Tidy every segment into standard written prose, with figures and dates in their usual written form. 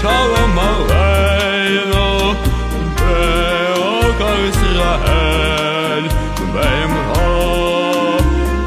Шалом Алейну, Бе'Ок Israel, Be'Imro,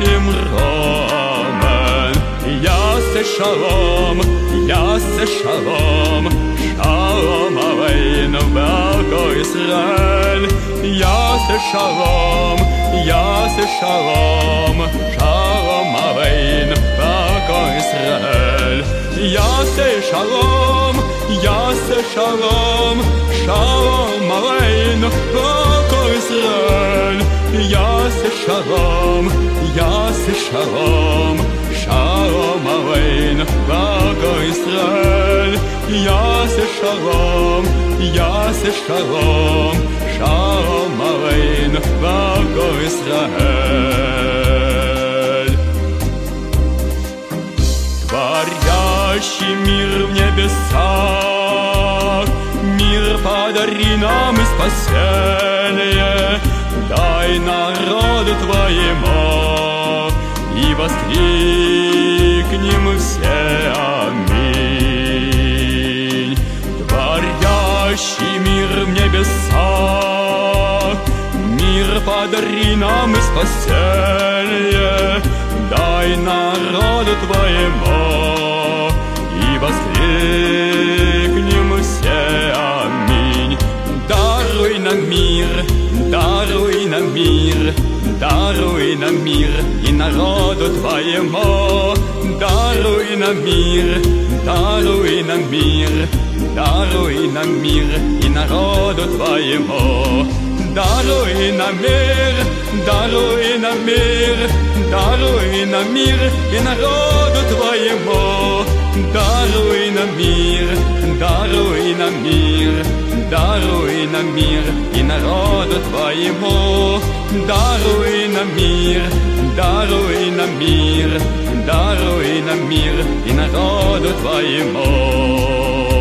Amen. Yaseh Shalom, Yaseh Shalom, Shalom Aleinu, Be'Ok Israel. Yaseh Shalom, Yaseh Shalom, Shalom Aleinu, Be'Ok Israel. Yaseh Shalom, Yaseh Shalom, Shalom Aleinu, Be'Ok Israel. Yaseh Shalom, Yaseh Shalom, Shalom Aleinu, Be'Ok Israel. Yaseh Shalom, Yaseh Shalom, Shalom Aleinu, Be'Ok Israel. Творящий мир в небесах, мир подари нам и спасение, дай народу Твоему, и воскликнем все аминь. Творящий мир в небесах, мир подари нам и спасение, дай народу Твоему, и воскликнем все аминь. Даруй нам мир, даруй нам мир, даруй нам мир и народу Твоему. Даруй нам мир, даруй нам мир, даруй нам мир и народу Твоему. Даруй нам мир, даруй нам мир, даруй нам мир и народу Твоему. Даруй нам мир, даруй нам мир, даруй нам мир и народу Твоему. Даруй нам мир, даруй нам мир, даруй нам мир и народу Твоему.